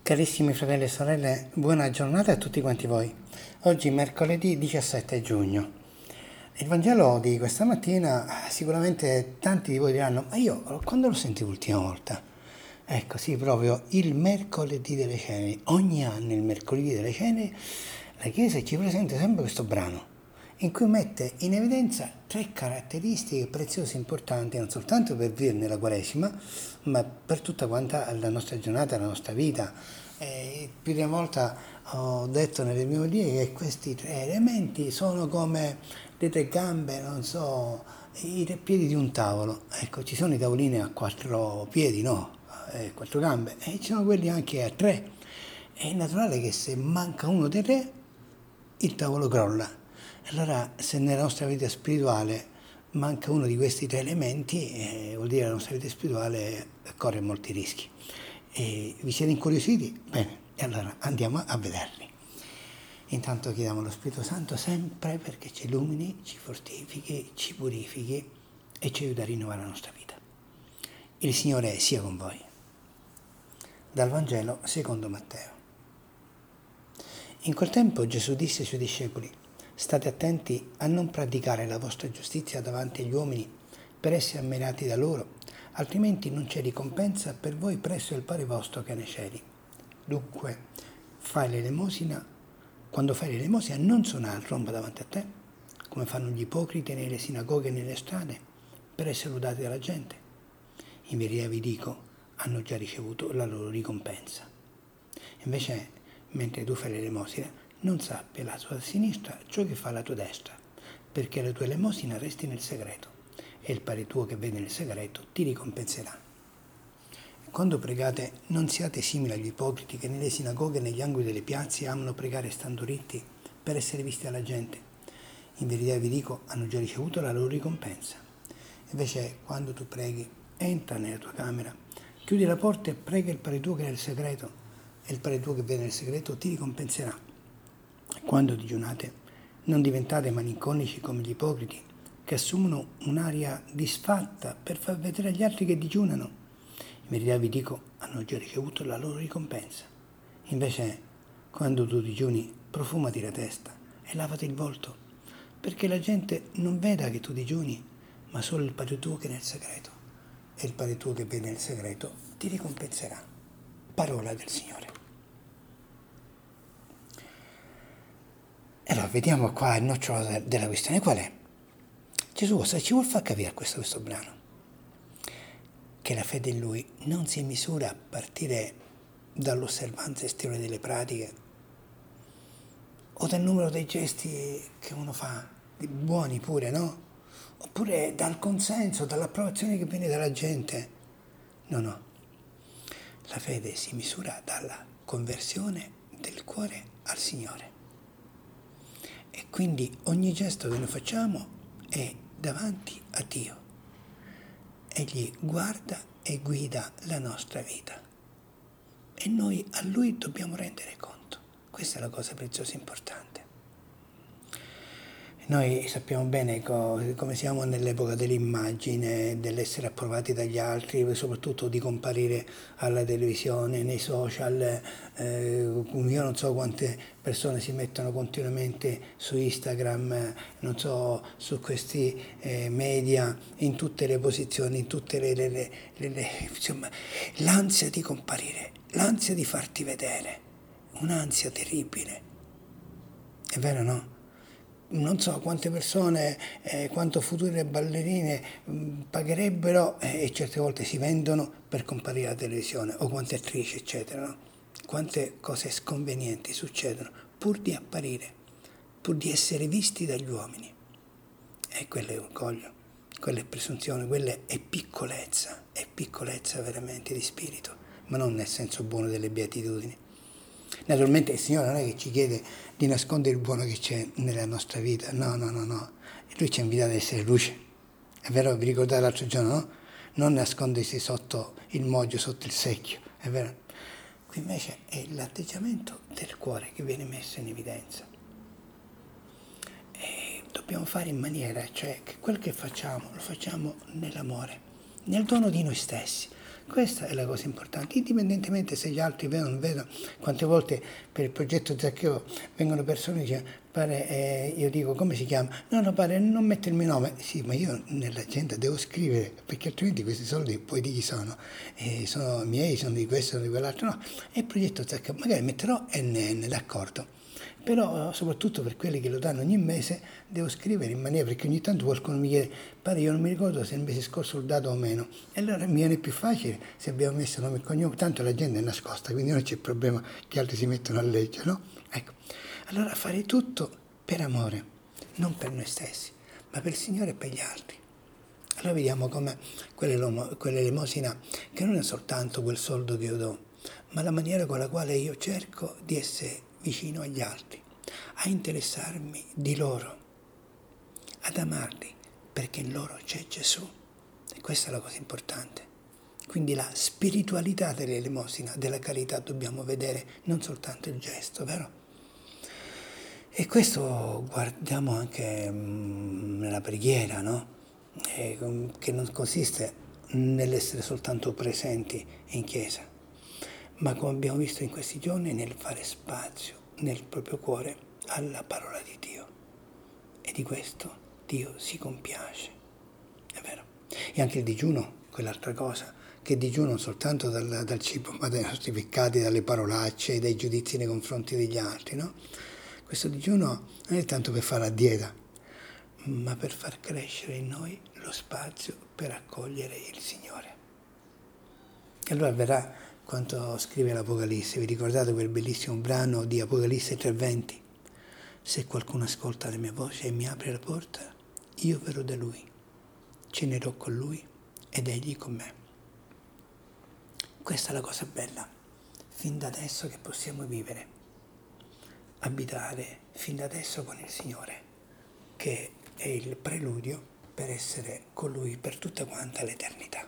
Carissimi fratelli e sorelle, buona giornata a tutti quanti voi. Oggi mercoledì 17 giugno. Il Vangelo di questa mattina sicuramente tanti di voi diranno: ma io quando l'ho sentito l'ultima volta? Ecco, sì, proprio il mercoledì delle ceneri. Ogni anno il mercoledì delle ceneri la Chiesa ci presenta sempre questo brano in cui mette in evidenza tre caratteristiche preziose e importanti, non soltanto per vivere nella Quaresima, ma per tutta quanta la nostra giornata, la nostra vita. Più di una volta ho detto nelle mie omelie che questi tre elementi sono come le tre gambe, non so, i tre piedi di un tavolo. Ecco, ci sono i tavolini a quattro piedi, no? Quattro gambe, e ci sono quelli anche a tre. È naturale che se manca uno dei tre, il tavolo crolla. Allora, se nella nostra vita spirituale manca uno di questi tre elementi, vuol dire che la nostra vita spirituale corre molti rischi. E vi siete incuriositi? Bene, e allora andiamo a vederli. Intanto chiediamo allo Spirito Santo sempre perché ci illumini, ci fortifichi, ci purifichi e ci aiuta a rinnovare la nostra vita. Il Signore sia con voi. Dal Vangelo secondo Matteo. In quel tempo Gesù disse ai suoi discepoli: state attenti a non praticare la vostra giustizia davanti agli uomini per essere ammirati da loro, altrimenti non c'è ricompensa per voi presso il Padre vostro che è nei cieli. Dunque, quando fai l'elemosina non suonare il rombo davanti a te, come fanno gli ipocriti nelle sinagoghe e nelle strade, per essere lodati dalla gente. In verità vi dico, hanno già ricevuto la loro ricompensa. Invece, mentre tu fai l'elemosina, non sappia la tua sinistra ciò che fa la tua destra, perché la tua elemosina resti nel segreto, e il Padre tuo che vede nel segreto ti ricompenserà. Quando pregate, non siate simili agli ipocriti che nelle sinagoghe e negli angoli delle piazze amano pregare stando ritti per essere visti dalla gente. In verità vi dico, hanno già ricevuto la loro ricompensa. Invece, quando tu preghi, entra nella tua camera, chiudi la porta e prega il Padre tuo che è nel segreto, e il Padre tuo che vede nel segreto ti ricompenserà. Quando digiunate, non diventate malinconici come gli ipocriti, che assumono un'aria disfatta per far vedere agli altri che digiunano. In verità vi dico, hanno già ricevuto la loro ricompensa. Invece, quando tu digiuni, profumati la testa e lavati il volto, perché la gente non veda che tu digiuni, ma solo il Padre tuo che è nel segreto. E il Padre tuo che vede nel segreto ti ricompenserà. Parola del Signore. Allora, vediamo qua il nocciolo della questione. Qual è? Gesù cosa ci vuol far capire a questo brano? Che la fede in Lui non si misura a partire dall'osservanza esteriore delle pratiche o dal numero dei gesti che uno fa, buoni pure, no? Oppure dal consenso, dall'approvazione che viene dalla gente. No. La fede si misura dalla conversione del cuore al Signore. E quindi ogni gesto che noi facciamo è davanti a Dio. Egli guarda e guida la nostra vita. E noi a Lui dobbiamo rendere conto. Questa è la cosa preziosa e importante. Noi sappiamo bene come siamo nell'epoca dell'immagine, dell'essere approvati dagli altri, soprattutto di comparire alla televisione, nei social. Io non so quante persone si mettono continuamente su Instagram, non so, su questi media, in tutte le posizioni, in tutte insomma, l'ansia di comparire, l'ansia di farti vedere, un'ansia terribile. È vero, no? Non so quante persone, quanto future ballerine pagherebbero e certe volte si vendono per comparire alla televisione, o quante attrici, eccetera, no? Quante cose sconvenienti succedono pur di apparire, pur di essere visti dagli uomini. E quello è orgoglio, quella è presunzione, quella è piccolezza veramente di spirito, ma non nel senso buono delle beatitudini. Naturalmente il Signore non è che ci chiede di nascondere il buono che c'è nella nostra vita, no. Lui ci invita ad essere luce. È vero, vi ricordate l'altro giorno, no? Non nascondersi sotto il moggio, sotto il secchio, è vero? Qui invece è l'atteggiamento del cuore che viene messo in evidenza. E dobbiamo fare in maniera, cioè, che quel che facciamo, lo facciamo nell'amore, nel dono di noi stessi. Questa è la cosa importante, indipendentemente se gli altri vedono o non vedono. Quante volte per il progetto Zaccheo vengono persone e dicono, pare, io dico come si chiama? No, no, pare, non mette il mio nome. Sì, ma io nell'agenda devo scrivere, perché altrimenti questi soldi poi di chi sono? Sono miei, sono di questo, sono di quell'altro. No, è il progetto Zaccheo, magari metterò NN, d'accordo. Però soprattutto per quelli che lo danno ogni mese devo scrivere in maniera, perché ogni tanto qualcuno mi chiede, pare io non mi ricordo se il mese scorso l'ho dato o meno, e allora mi viene più facile se abbiamo messo nome e cognome, tanto l'agenda è nascosta, quindi non c'è il problema che altri si mettono a leggere, no? Ecco, allora fare tutto per amore, non per noi stessi, ma per il Signore e per gli altri. Allora vediamo come quell'elemosina, che non è soltanto quel soldo che io do, ma la maniera con la quale io cerco di essere vicino agli altri, a interessarmi di loro, ad amarli, perché in loro c'è Gesù. E questa è la cosa importante. Quindi la spiritualità dell'elemosina, della carità, dobbiamo vedere non soltanto il gesto, vero? E questo guardiamo anche nella preghiera, no? Che non consiste nell'essere soltanto presenti in chiesa, ma come abbiamo visto in questi giorni nel fare spazio nel proprio cuore alla parola di Dio. E di questo Dio si compiace, è vero. E anche il digiuno, quell'altra cosa, che digiuno non soltanto dal cibo, ma dai nostri peccati, dalle parolacce, dai giudizi nei confronti degli altri, no? Questo digiuno non è tanto per fare la dieta, ma per far crescere in noi lo spazio per accogliere il Signore. E allora verrà quanto scrive l'Apocalisse. Vi ricordate quel bellissimo brano di Apocalisse 3:20? Se qualcuno ascolta la mia voce e mi apre la porta, io verrò da lui, cenerò con lui ed egli con me. Questa è la cosa bella, fin da adesso che possiamo vivere, abitare fin da adesso con il Signore, che è il preludio per essere con Lui per tutta quanta l'eternità.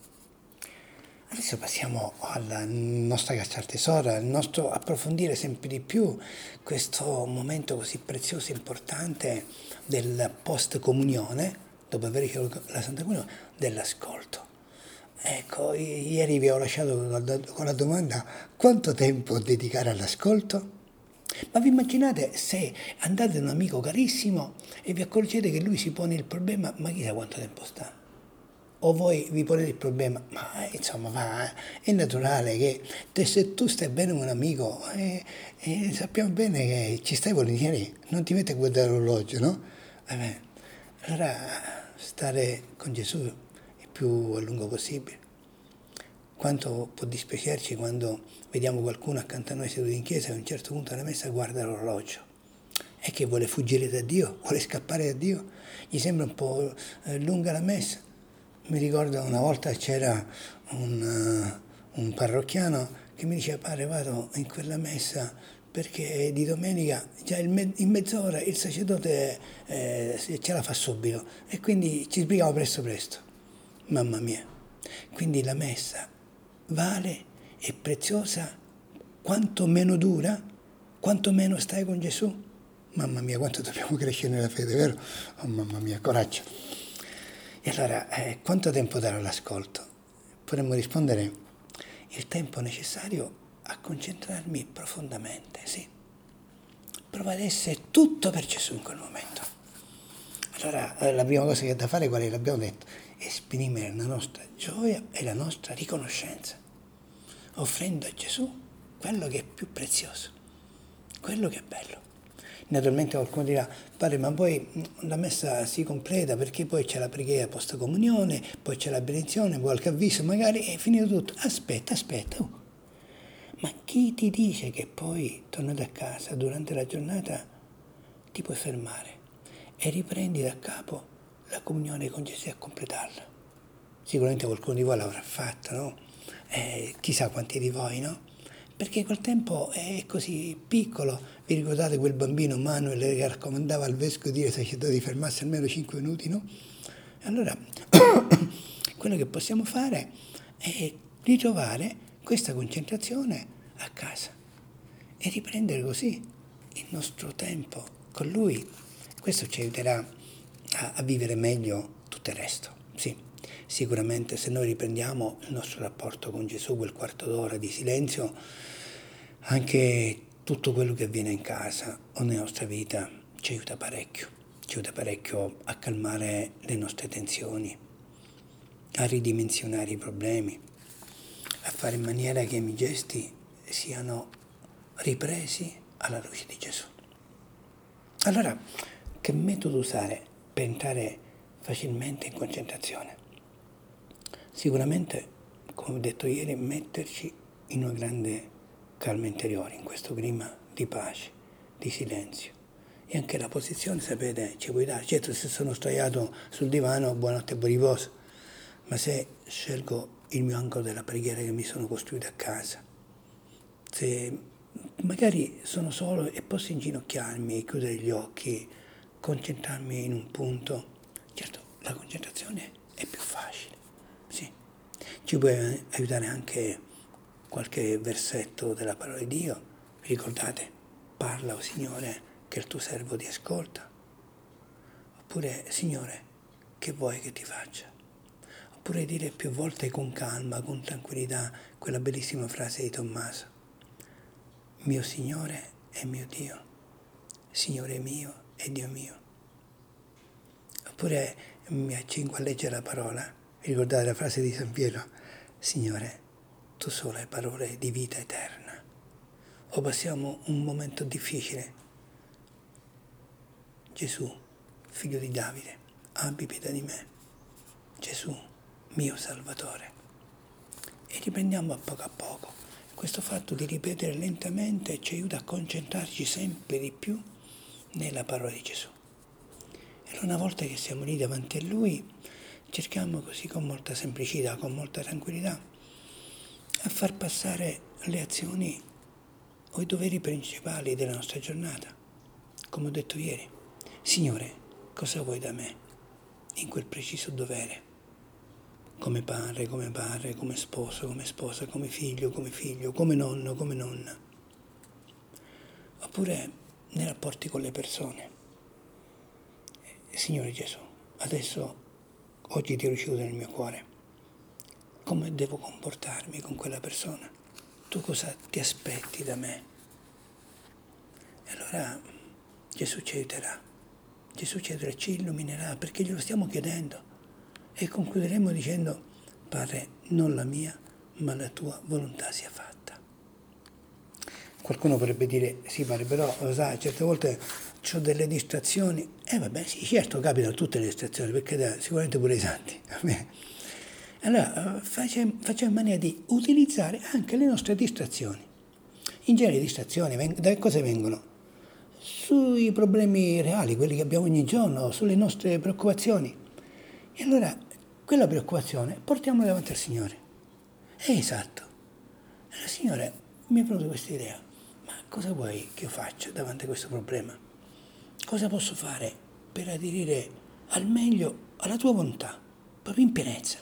Adesso passiamo alla nostra caccia al tesoro, al nostro approfondire sempre di più questo momento così prezioso e importante del post-comunione, dopo aver ricevuto la Santa Comunione, dell'ascolto. Ecco, ieri vi ho lasciato con la domanda: quanto tempo dedicare all'ascolto? Ma vi immaginate se andate da un amico carissimo e vi accorgete che lui si pone il problema, ma chissà quanto tempo sta? O voi vi ponete il problema, ma insomma è naturale che se tu stai bene con un amico, sappiamo bene che ci stai volentieri, non ti metti a guardare l'orologio, no? Allora stare con Gesù il più a lungo possibile. Quanto può dispiacerci quando vediamo qualcuno accanto a noi seduto in chiesa e a un certo punto della messa guarda l'orologio. È che vuole fuggire da Dio, vuole scappare da Dio, gli sembra un po' lunga la messa. Mi ricordo una volta c'era un parrocchiano che mi diceva: padre, vado in quella messa perché di domenica già in mezz'ora il sacerdote ce la fa subito e quindi ci sbrighiamo presto. Mamma mia, quindi la messa vale, è preziosa, quanto meno dura, quanto meno stai con Gesù. Mamma mia, quanto dobbiamo crescere nella fede, vero? Oh mamma mia, coraggio. E allora, quanto tempo dare all'ascolto? Potremmo rispondere: il tempo necessario a concentrarmi profondamente, sì. Prova ad essere tutto per Gesù in quel momento. Allora, la prima cosa che è da fare, qual è? L'abbiamo detto: esprimere la nostra gioia e la nostra riconoscenza, offrendo a Gesù quello che è più prezioso, quello che è bello. Naturalmente qualcuno dirà: padre, ma poi la messa si completa perché poi c'è la preghiera post comunione, poi c'è la benedizione, qualche avviso, magari è finito tutto. Aspetta. Ma chi ti dice che poi, tornato a casa durante la giornata, ti puoi fermare e riprendi da capo la comunione con Gesù a completarla? Sicuramente qualcuno di voi l'avrà fatta, no? Chissà quanti di voi, no? Perché quel tempo è così piccolo. Vi ricordate quel bambino Manuel che raccomandava al vescovo di dire ai sacerdoti di fermarsi almeno 5 minuti, no? Allora, quello che possiamo fare è ritrovare questa concentrazione a casa e riprendere così il nostro tempo con Lui. Questo ci aiuterà a vivere meglio tutto il resto, sì. Sicuramente se noi riprendiamo il nostro rapporto con Gesù, quel quarto d'ora di silenzio, anche tutto quello che avviene in casa o nella nostra vita ci aiuta parecchio a calmare le nostre tensioni, a ridimensionare i problemi, a fare in maniera che i miei gesti siano ripresi alla luce di Gesù. Allora, che metodo usare per entrare facilmente in concentrazione? Sicuramente, come ho detto ieri, metterci in una grande calma interiore, in questo clima di pace, di silenzio. E anche la posizione, sapete, ci puoi dare. Certo, se sono sdraiato sul divano, buonanotte e buon riposo. Ma se scelgo il mio angolo della preghiera che mi sono costruito a casa, se magari sono solo e posso inginocchiarmi, chiudere gli occhi, concentrarmi in un punto, certo, la concentrazione è più facile, sì. Ci può aiutare anche qualche versetto della parola di Dio. Vi ricordate? Parla, o Signore, che il tuo servo ti ascolta. Oppure, Signore, che vuoi che ti faccia? Oppure dire più volte con calma, con tranquillità, quella bellissima frase di Tommaso. Mio Signore e mio Dio, Signore mio e Dio mio. Oppure mi accingo a leggere la parola, vi ricordate la frase di San Pietro? Signore, tu solo hai parole di vita eterna. O passiamo un momento difficile. Gesù, figlio di Davide, abbi pietà di me. Gesù, mio Salvatore. E riprendiamo a poco. Questo fatto di ripetere lentamente ci aiuta a concentrarci sempre di più nella parola di Gesù. E una volta che siamo lì davanti a Lui, cerchiamo così con molta semplicità, con molta tranquillità, a far passare le azioni o i doveri principali della nostra giornata. Come ho detto ieri, Signore, cosa vuoi da me in quel preciso dovere? Come padre, come sposo, come sposa, come figlio, come nonno, come nonna. Oppure nei rapporti con le persone. Signore Gesù, adesso, oggi ti ho ricevuto nel mio cuore. Come devo comportarmi con quella persona? Tu cosa ti aspetti da me? E allora Gesù ci aiuterà. Gesù ci illuminerà perché glielo stiamo chiedendo. E concluderemo dicendo, Padre, non la mia, ma la tua volontà sia fatta. Qualcuno potrebbe dire, sì Padre, però, lo sai, certe volte ho delle distrazioni. Vabbè, sì, certo, capitano tutte le distrazioni, perché sicuramente pure i santi. Allora, facciamo in maniera di utilizzare anche le nostre distrazioni. In genere le distrazioni, da che cosa vengono? Sui problemi reali, quelli che abbiamo ogni giorno, sulle nostre preoccupazioni. E allora quella preoccupazione portiamola davanti al Signore. È esatto. Allora, Signore, mi è venuta questa idea. Ma cosa vuoi che io faccia davanti a questo problema? Cosa posso fare per aderire al meglio alla tua volontà, proprio in pienezza?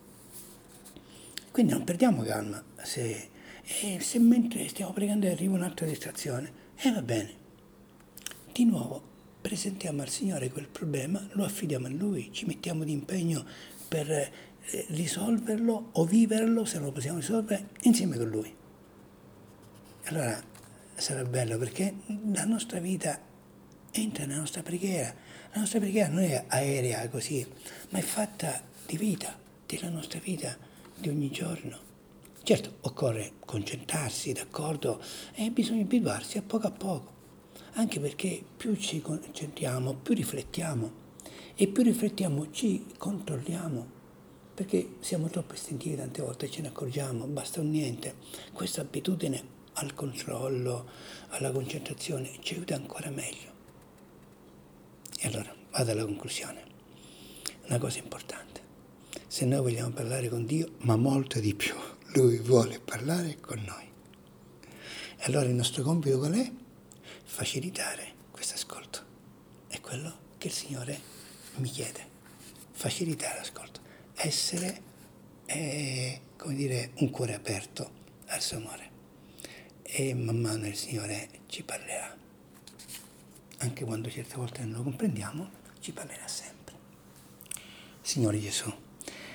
Quindi non perdiamo calma se mentre stiamo pregando arriva un'altra distrazione. Va bene. Di nuovo presentiamo al Signore quel problema, lo affidiamo a Lui, ci mettiamo di impegno per risolverlo o viverlo, se non lo possiamo risolvere, insieme con Lui. Allora sarà bello perché la nostra vita entra nella nostra preghiera. La nostra preghiera non è aerea così, ma è fatta di vita, della nostra vita di ogni giorno. Certo, occorre concentrarsi, d'accordo, e bisogna abituarsi a poco, anche perché più ci concentriamo, più riflettiamo, e più riflettiamo ci controlliamo, perché siamo troppo istintivi tante volte, ce ne accorgiamo, basta un niente. Questa abitudine al controllo, alla concentrazione ci aiuta ancora meglio. E allora, vado alla conclusione. Una cosa importante, se noi vogliamo parlare con Dio, ma molto di più, Lui vuole parlare con noi. E allora il nostro compito qual è? Facilitare questo ascolto. È quello che il Signore mi chiede. Facilitare l'ascolto. Essere, come dire, un cuore aperto al suo amore. E man mano il Signore ci parlerà. Anche quando certe volte non lo comprendiamo, ci parlerà sempre. Signore Gesù,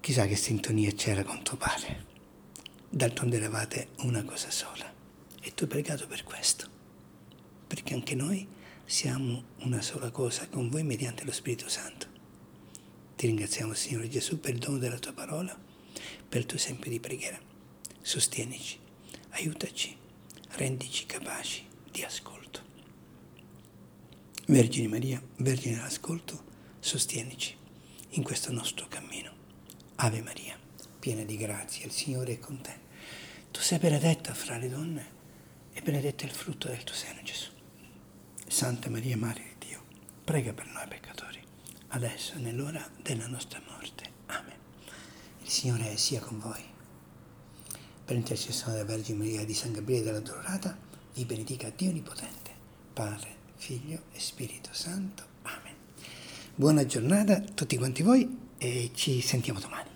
chissà che sintonia c'era con tuo padre. D'altronde eravate una cosa sola. E tu hai pregato per questo, perché anche noi siamo una sola cosa con voi mediante lo Spirito Santo. Ti ringraziamo, Signore Gesù, per il dono della tua parola, per il tuo esempio di preghiera. Sostienici, aiutaci, rendici capaci di ascolto. Vergine Maria, Vergine dell'ascolto, sostienici in questo nostro cammino. Ave Maria, piena di grazia, il Signore è con te. Tu sei benedetta fra le donne e benedetto è il frutto del tuo seno, Gesù. Santa Maria, Madre di Dio, prega per noi peccatori, adesso e nell'ora della nostra morte. Amen. Il Signore sia con voi. Per intercessione della Vergine Maria di San Gabriele della Dorata, vi benedica Dio Onnipotente, Padre, Figlio e Spirito Santo. Amen. Buona giornata a tutti quanti voi e ci sentiamo domani.